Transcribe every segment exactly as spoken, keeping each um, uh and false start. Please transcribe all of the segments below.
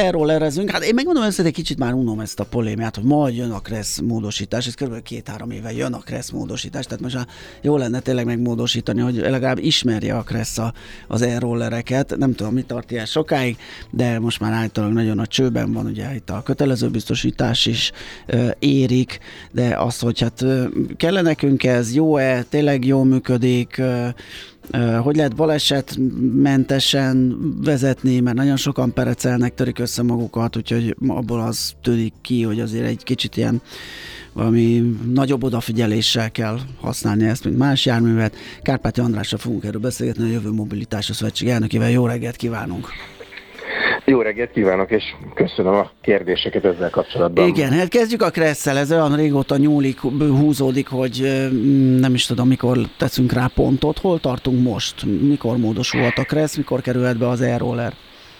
e-rollerezünk. Hát én megmondom őszintén, kicsit már unom ezt a polémiát, hogy majd jön a Kressz módosítás, ez kb. két-három éve jön a Kressz módosítás, tehát most már jó lenne tényleg megmódosítani, hogy legalább ismerje a Kressz az e-rollereket. Nem tudom, mi tart ilyen sokáig, de most már általában nagyon a csőben van, ugye itt a kötelező biztosítás is e, érik, de az, hogy hát kell nekünk ez, jó-e, tényleg jól működik, e, hogy lehet balesetmentesen vezetni, mert nagyon sokan perecelnek, törik össze magukat, úgyhogy abból az tűnik ki, hogy azért egy kicsit ilyen valami nagyobb odafigyeléssel kell használni ezt, mint más járművet. Kárpáti Andrással fogunk erről beszélgetni, a Jövő Mobilitás Szövetség elnökével. Jó reggelt kívánunk! Jó reggelt kívánok, és köszönöm a kérdéseket ezzel kapcsolatban. Igen, hát kezdjük a Kresszel, ez olyan régóta nyúlik, húzódik, hogy nem is tudom, mikor teszünk rá pontot. Hol tartunk most? Mikor módosulhat a Kressz, mikor kerülhet be az e-roller?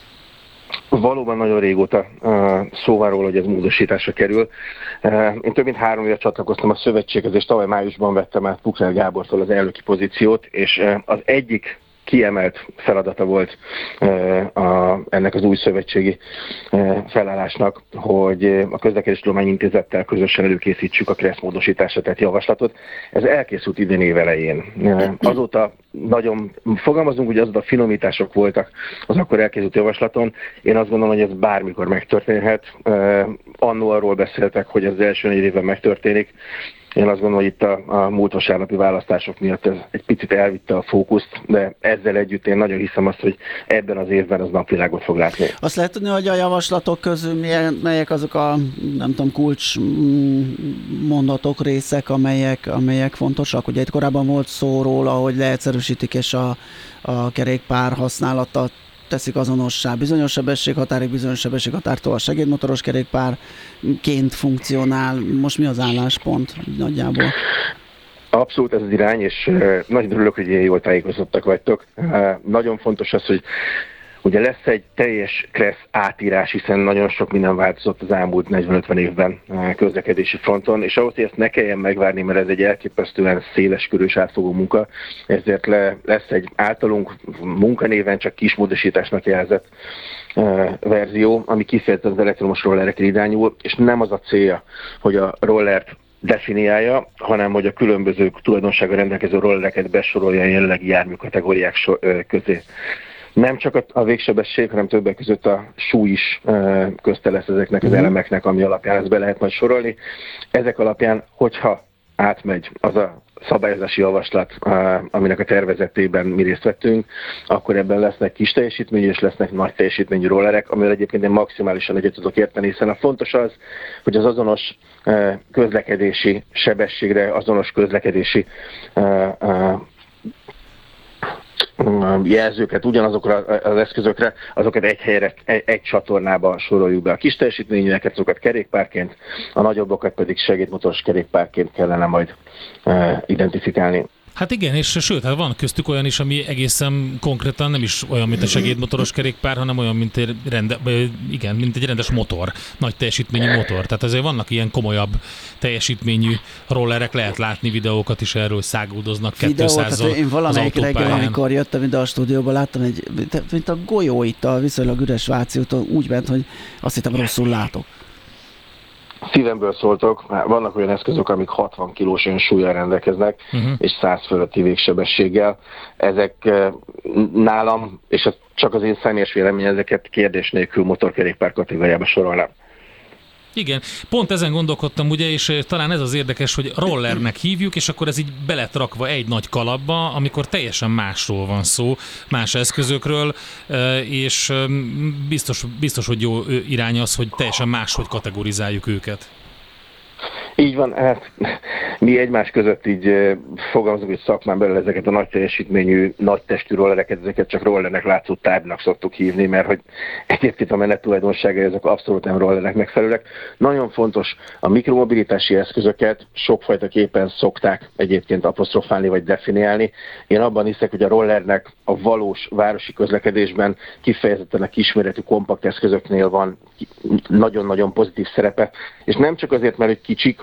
Valóban nagyon régóta uh, szó van róla, hogy ez módosításra kerül. Uh, én több mint három éve csatlakoztam a szövetséghez, és tavaly májusban vettem át Pukler Gábortól az elnöki pozíciót, és uh, az egyik kiemelt feladata volt uh, a, ennek az új szövetségi uh, felállásnak, hogy a Közlekedéstudományi Intézettel közösen előkészítsük a Kressz módosításra tett javaslatot. Ez elkészült idén év elején. Uh, azóta nagyon fogalmazunk, hogy azóta finomítások voltak az akkor elkészült javaslaton. Én azt gondolom, hogy ez bármikor megtörténhet. Uh, annó arról beszéltek, hogy ez az első négy évben megtörténik. Én azt gondolom, hogy itt a, a múlt vasárnapi választások miatt ez egy picit elvitte a fókuszt, de ezzel együtt én nagyon hiszem azt, hogy ebben az évben az napvilágot fog látni. Azt lehet tudni, hogy a javaslatok közül milyen, melyek azok a, nem tudom, kulcs mondatok, részek, amelyek, amelyek fontosak? Ugye itt korábban volt szó róla, hogy leegyszerűsítik és a, a kerékpár használatot teszik azonossá. Bizonyos sebességhatárig, bizonyos sebességhatártól a segédmotoros kerékpárként funkcionál. Most mi az álláspont nagyjából? Abszolút ez az irány, és uh, nagyon örülök, hogy ilyen jól tájékozottak vagytok. Uh, nagyon fontos az, hogy ugye lesz egy teljes Kressz átírás, hiszen nagyon sok minden változott az elmúlt negyven-ötven évben közlekedési fronton, és ahhoz, hogy ezt ne kelljen megvárni, mert ez egy elképesztően széles körű és átfogó munka, ezért le, lesz egy általunk munkanéven csak kis módosításnak jelzett uh, verzió, ami kifejezetten az elektromos rollerekre irányul, és nem az a célja, hogy a rollert definiálja, hanem hogy a különböző tulajdonsággal rendelkező rollereket besorolja a jelenlegi járműkategóriák so, uh, közé. Nem csak a, a végsebesség, hanem többek között a súly is e, közte lesz ezeknek az elemeknek, ami alapján ezt be lehet majd sorolni. Ezek alapján, hogyha átmegy az a szabályozási javaslat, e, aminek a tervezetében mi részt vettünk, akkor ebben lesznek kis teljesítményű és lesznek nagy teljesítményű rollerek, amivel egyébként én maximálisan egyet tudok érteni, hiszen a fontos az, hogy az azonos e, közlekedési sebességre, azonos közlekedési e, e, jelzőket ugyanazokra az eszközökre, azokat egy helyre, egy, egy csatornába soroljuk be. A kis teljesítményűeket, azokat kerékpárként, a nagyobbakat pedig segédmotoros kerékpárként kellene majd e, identifikálni. Hát igen, és sőt, hát van köztük olyan is, ami egészen konkrétan nem is olyan, mint a segédmotoros kerékpár, hanem olyan, mint egy, rende, igen, mint egy rendes motor, nagy teljesítményű motor. Tehát azért vannak ilyen komolyabb teljesítményű rollerek, lehet látni videókat is erről, száguldoznak kétszázzal. Én valamelyik reggel, amikor jöttem ide a stúdióba, láttam egy, mint a golyó itt a viszonylag üres Váci úton, úgy ment, hogy azt hittem rosszul látok. Szívemből szóltok, vannak olyan eszközök, amik hatvan kilós önsúllyal rendelkeznek, uh-huh. és száz fölötti végsebességgel. Ezek nálam, és ez csak az én személyes vélemény, ezeket kérdés nélkül motorkerékpár kategóriába sorolnám. Igen, pont ezen gondolkodtam, ugye, és talán ez az érdekes, hogy rollernek hívjuk, és akkor ez így beletrakva egy nagy kalapba, amikor teljesen másról van szó, más eszközökről, és biztos, biztos hogy jó irány az, hogy teljesen máshogy kategorizáljuk őket. Így van, hát mi egymás között így fogalmazunk, hogy szakmán belül ezeket a nagy teljesítményű, nagy testű rollereket, ezeket csak rollernek látszó tárgynak szoktuk hívni, mert hogy egyébként a menet tulajdonságai ezek abszolút nem rollernek megfelelőek. Nagyon fontos, a mikromobilitási eszközöket sokfajta képen szokták egyébként apostrofálni vagy definiálni. Én abban hiszek, hogy a rollernek a valós városi közlekedésben kifejezetten a kisméretű kompakt eszközöknél van nagyon-nagyon pozitív szerepe, és nem csak azért, mert hogy kicsik,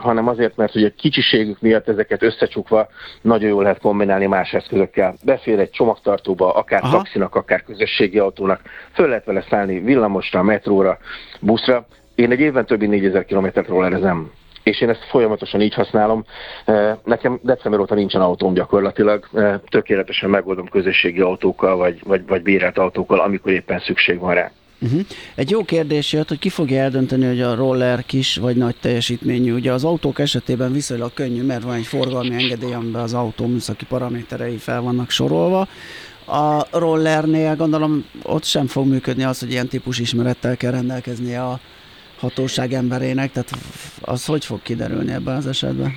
hanem azért, mert ugye a kicsiségük miatt ezeket összecsukva nagyon jól lehet kombinálni más eszközökkel. Befér egy csomagtartóba, akár Aha. taxinak, akár közösségi autónak, föl lehet vele szállni villamosra, metróra, buszra. Én egy évben többi négyezer kilométert rollerezem, és én ezt folyamatosan így használom. Nekem december óta nincsen autóm gyakorlatilag, tökéletesen megoldom közösségi autókkal, vagy, vagy, vagy bérelt autókkal, amikor éppen szükség van rá. Uh-huh. Egy jó kérdés jött, hogy ki fogja eldönteni, hogy a roller kis vagy nagy teljesítményű. Ugye az autók esetében viszonylag könnyű, mert van egy forgalmi engedély, amiben az autó műszaki paraméterei fel vannak sorolva. A rollernél gondolom ott sem fog működni az, hogy ilyen típus ismerettel kell rendelkeznie a hatóság emberének, tehát az hogy fog kiderülni ebben az esetben?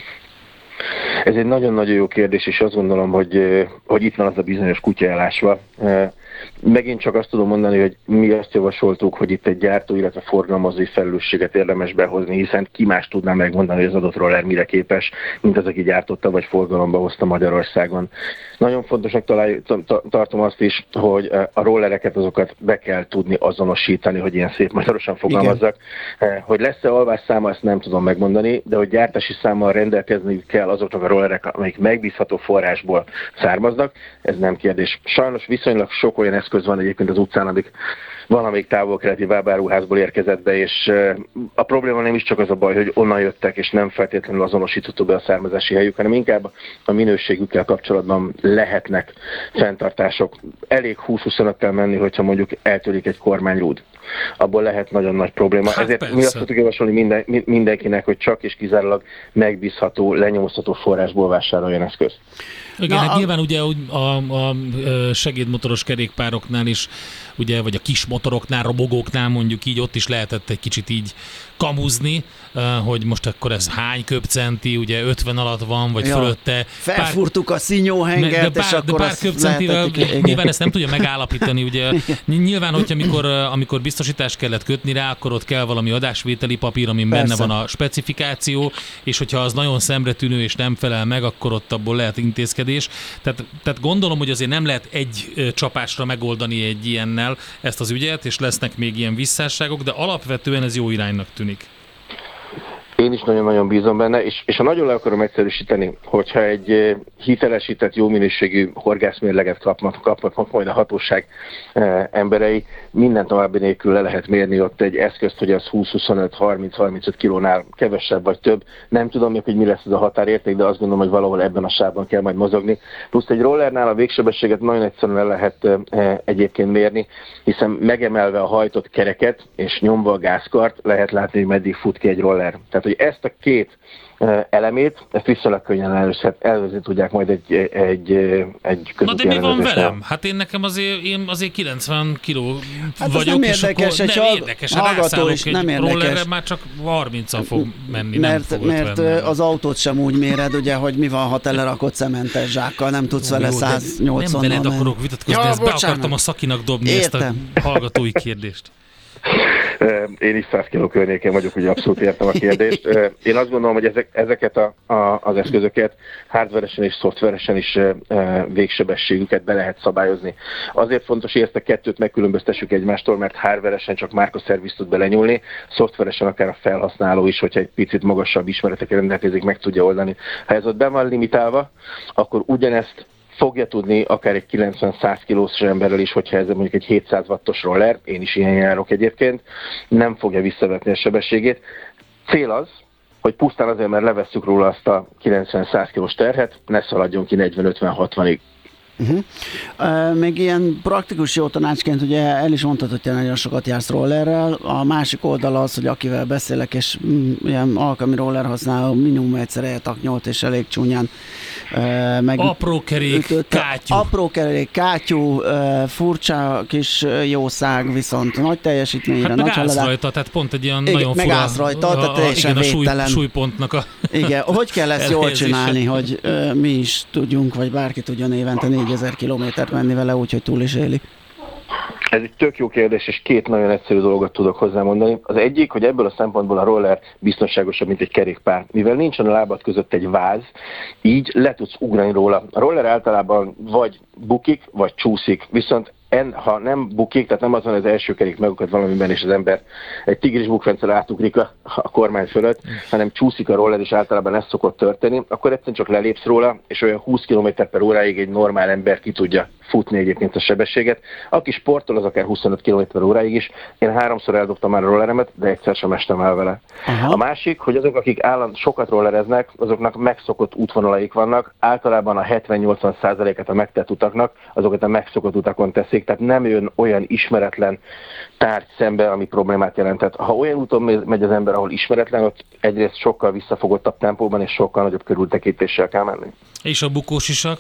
Ez egy nagyon-nagyon jó kérdés, és azt gondolom, hogy, hogy itt van az a bizonyos kutya elásva. Megint csak azt tudom mondani, hogy mi azt javasoltuk, hogy itt egy gyártó, illetve forgalmazói felelősséget érdemes behozni, hiszen ki más tudná megmondani, hogy az adott roller mire képes, mint az, aki gyártotta vagy forgalomba hozta Magyarországon. Nagyon fontosnak találj, tartom azt is, hogy a rollereket azokat be kell tudni azonosítani, hogy ilyen szép magyarosan fogalmazzak. Igen. Hogy lesz-e alvásszáma, ezt nem tudom megmondani, de hogy gyártási számmal rendelkezni kell azoknak a rollerek, amelyik megbízható forrásból származnak, ez nem kérdés. Sajnos viszonylag sok olyan eszköz van egyébként az utcán, amik valamelyik távol-keleti webáruházból érkezett be, és a probléma nem is csak az a baj, hogy onnan jöttek, és nem feltétlenül azonosítható be a származási helyük, hanem inkább a minőségükkel kapcsolatban lehetnek fenntartások. Elég húsz-huszonöttel menni, hogyha mondjuk eltörik egy kormányrúd. Abból lehet nagyon nagy probléma. Hát ezért persze. Mi azt tudjuk javasolni minden, mindenkinek, hogy csak és kizárólag megbízható, lenyomozható forrásból vásároljon eszközt. Igen, Na, hát a... nyilván ugye a, a, a segédmotoros kerékpároknál is, ugye, vagy a kis motoroknál, robogóknál mondjuk így, ott is lehetett egy kicsit így kamuzni, hogy most akkor ez hány köbcenti, ugye ötven alatt van, vagy ja, fölötte. Felfúrtuk pár, a színyóhengert, és akkor de pár köbcentivel nyilván ezt nem tudja megállapítani, ugye. Nyilván, hogy amikor, amikor biztosítást kellett kötni rá, akkor ott kell valami adásvételi papír, amin Persze. benne van a specifikáció, és hogyha az nagyon szemretűnő és nem felel meg, akkor ott abból lehet intézkedés. Tehát, tehát gondolom, hogy azért nem lehet egy csapásra megoldani egy ilyennel ezt az ügyet, és lesznek még ilyen visszásságok, de alapvetően ez jó iránynak tűnik. Én is nagyon-nagyon bízom benne, és, és ha nagyon le akarom egyszerűsíteni, hogyha egy hitelesített, jó minőségű horgászmérleget kapnak, kapnak majd a hatóság e, emberei, minden további nélkül le lehet mérni ott egy eszközt, hogy az húsz-huszonöt, harminc-harmincöt kilónál kevesebb vagy több. Nem tudom még, hogy mi lesz ez a határérték, de azt gondolom, hogy valahol ebben a sávban kell majd mozogni. Plusz egy rollernál a végsebességet nagyon egyszerűen le lehet e, egyébként mérni, hiszen megemelve a hajtott kereket és nyomva a gázkart lehet látni, hogy meddig fut ki egy roller. Tehát, hogy ezt a két elemét, ezt viszonylag könnyen elvezni tudják majd egy, egy, egy Na de mi van velem? Hát én nekem azért, én azért kilencven kiló hát vagyok, és érdekes, akkor nem hall- érdekes, rászállok egy nem rollerre, már csak harmincan fog menni, mert, nem fog Mert ötven, az autót sem úgy méred, ugye, hogy mi van, ha telerakott cementes zsákkal, nem tudsz Jó, vele száz nyolcvannal Nem veled akarok vitatkozni, ja, ezt be akartam a Szakinak dobni, Értem. ezt a hallgatói kérdést. Én is száz kiló környéken vagyok, ugye abszolút értem a kérdést. Én azt gondolom, hogy ezek, ezeket a, a, az eszközöket hardveresen és szoftveresen is végsebességüket be lehet szabályozni. Azért fontos, hogy ezt a kettőt megkülönböztessük egymástól, mert hardveresen csak márkaszerviz tud belenyúlni, szoftveresen akár a felhasználó is, hogyha egy picit magasabb ismeretekkel rendelkezik, meg tudja oldani. Ha ez ott be van limitálva, akkor ugyanezt fogja tudni akár egy kilencven-száz kilós emberrel is, hogyha ez mondjuk egy hétszáz wattos roller, én is ilyen járok egyébként, nem fogja visszavetni a sebességét. Cél az, hogy pusztán azért, mert levesszük róla azt a kilencven-száz kilós terhet, ne szaladjon ki negyven-ötven-hatvanig. Uh-huh. Uh, még ilyen praktikus jó tanácsként ugye el is mondtad, hogy te nagyon sokat jársz rollerrel. A másik oldal az, hogy akivel beszélek, és mm, ilyen alkalmi roller használó, minimum egyszer eltaknyolt, és elég csúnyán uh, meg... Apró kerék, ütötte. kátyú. Apró kerék, kátyú, uh, furcsa kis jószág, viszont nagy teljesítményre, hát nagy meg haladás. állsz rajta, tehát pont egy olyan igen, nagyon meg fura... állsz rajta, tehát teljesen igen, védtelen. A súly, súlypontnak a... Igen, hogy kell ezt jól csinálni, hogy uh, mi is tudjunk, vagy bárki tudjon évente négyezer kilométert menni vele úgy, hogy túl is éli? Ez egy tök jó kérdés, és két nagyon egyszerű dolgot tudok hozzámondani. Az egyik, hogy ebből a szempontból a roller biztonságosabb, mint egy kerékpár. Mivel nincsen a lábad között egy váz, így le tudsz ugrani róla. A roller általában vagy bukik, vagy csúszik, viszont en, ha nem bukik, tehát nem azon az első kerék megakad valamiben, és az ember egy tigris bukfencel átugrik a, a kormány fölött, hanem csúszik a roller, és általában ez szokott történni, akkor egyszerűen csak lelépsz róla, és olyan húsz kilométer per óráig egy normál ember ki tudja futni egyébként a sebességet. Aki sportol, az akár huszonöt kilométer per óráig is. Én háromszor eldobtam már a rolleremet, de egyszer sem estem el vele. Aha. A másik, hogy azok, akik állandóan sokat rollereznek, azoknak megszokott útvonalaik vannak. Általában a hetven-nyolcvan százalékát a megtett utaknak, azokat a megszokott utakon teszik, tehát nem jön olyan ismeretlen tárgy szembe, ami problémát jelentett. Ha olyan úton megy az ember, ahol ismeretlen, ott egyrészt sokkal visszafogottabb tempóban és sokkal nagyobb körültekintéssel kell menni. És a bukósisak?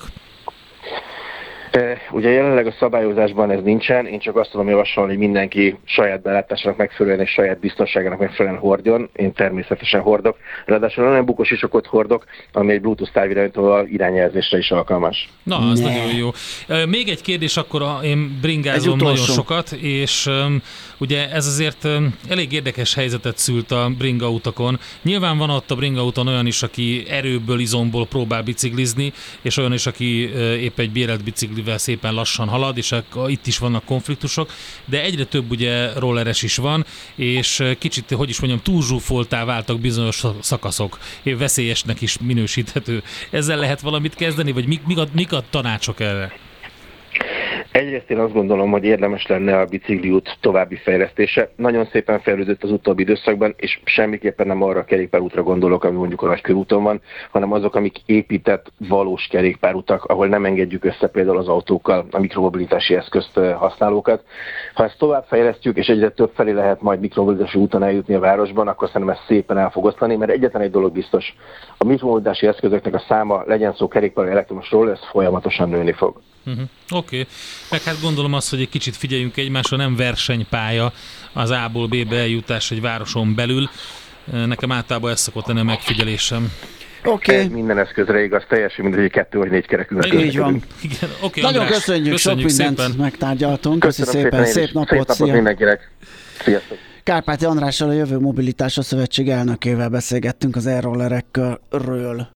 Ugye jelenleg a szabályozásban ez nincsen, én csak azt tudom javasolni, hogy mindenki saját belátásának megfelelően és saját biztonságának megfelelően hordjon. Én természetesen hordok. Ráadásul olyan bukós isakot hordok, ami egy Bluetooth távirányítóval irányjelzésre is alkalmas. Na, az ne. Nagyon jó. Még egy kérdés, akkor én bringázom nagyon sokat, és um, ugye ez azért um, elég érdekes helyzetet szült a bringa utakon. Nyilván van ott a bringa úton olyan is, aki erőből, izomból próbál biciklizni, és olyan is, aki uh, épp egy bérelt bicikli szépen lassan halad, és itt is vannak konfliktusok, de egyre több ugye rolleres is van, és kicsit, hogy is mondjam, túlzsúfoltá váltak bizonyos szakaszok, veszélyesnek is minősíthető. Ezzel lehet valamit kezdeni, vagy mik, mik, a, mik a tanácsok erre? Egyrészt én azt gondolom, hogy érdemes lenne a bicikliút további fejlesztése. Nagyon szépen fejlődött az utóbbi időszakban, és semmiképpen nem arra a kerékpárútra gondolok, ami mondjuk a nagykörúton van, hanem azok, amik épített valós kerékpárutak, ahol nem engedjük össze például az autókkal a mikromobilitási eszközt használókat. Ha ezt tovább fejlesztjük, és egyre több felé lehet majd mikromobilitási úton eljutni a városban, akkor szerintem ez szépen el fog osztani, mert egyetlen egy dolog biztos, a mikromobilitási eszközöknek a száma, legyen szó kerékpár, elektromosról, ez folyamatosan nőni fog. Uh-huh. Oké, okay. Meg hát gondolom azt, hogy egy kicsit figyeljünk egymásra, nem versenypálya az A-ból B-be eljutás egy városon belül. Nekem általában ez szokott lenni a megfigyelésem. Oké. Okay. Minden eszközre igaz, teljesen mindegy, hogy kettő vagy négy kerekűnek. Így van. Igen. Okay, nagyon András, köszönjük, köszönjük, sok mindent szépen megtárgyaltunk. Köszi szépen, szép, szép napot, szép napot szia. Mindenkinek. Sziasztok. Kárpáti Andrással, a Jövő Mobilitása Szövetség elnökével beszélgettünk az e-rollerekről.